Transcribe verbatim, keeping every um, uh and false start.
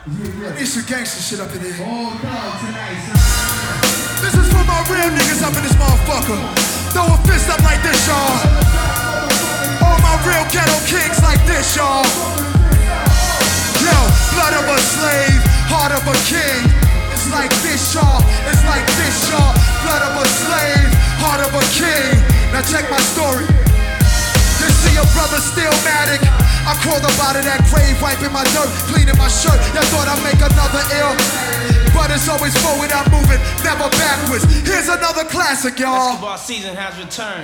I need some gangster shit up in here. All dog tonight, son. This is for my real niggas up in this motherfucker. Throw a fist up like this, y'all. All my real ghetto kings like this, y'all. Yo, blood of a slave, heart of a king. It's like this, y'all. It's like this, y'all. Blood of a slave, heart of a king. Now check my story. You see a brother Stillmatic. I crawled up out of that grave, wiping my dirt, cleaning my shirt. Y'all thought I'd make another ill, but it's always forward I'm moving, never backwards. Here's another classic, y'all. Basketball season has returned.